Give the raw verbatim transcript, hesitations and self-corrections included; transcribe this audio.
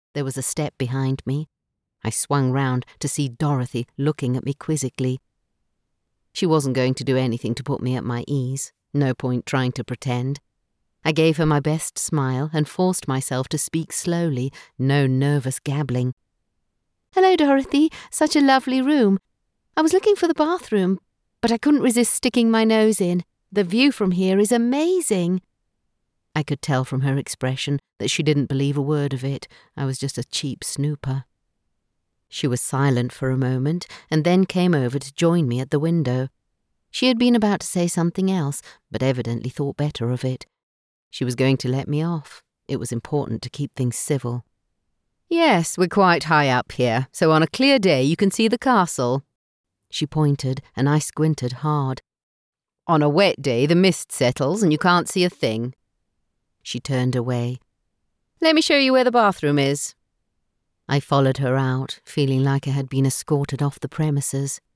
There was a step behind me. I swung round to see Dorothy looking at me quizzically. She wasn't going to do anything to put me at my ease. No point trying to pretend. I gave her my best smile and forced myself to speak slowly, no nervous gabbling. "Hello, Dorothy. Such a lovely room. I was looking for the bathroom, but I couldn't resist sticking my nose in. The view from here is amazing." I could tell from her expression that she didn't believe a word of it. I was just a cheap snooper. She was silent for a moment and then came over to join me at the window. She had been about to say something else, but evidently thought better of it. She was going to let me off. It was important to keep things civil. "Yes, we're quite high up here, so on a clear day you can see the castle." She pointed, and I squinted hard. "On a wet day the mist settles and you can't see a thing." She turned away. "Let me show you where the bathroom is." I followed her out, feeling like I had been escorted off the premises.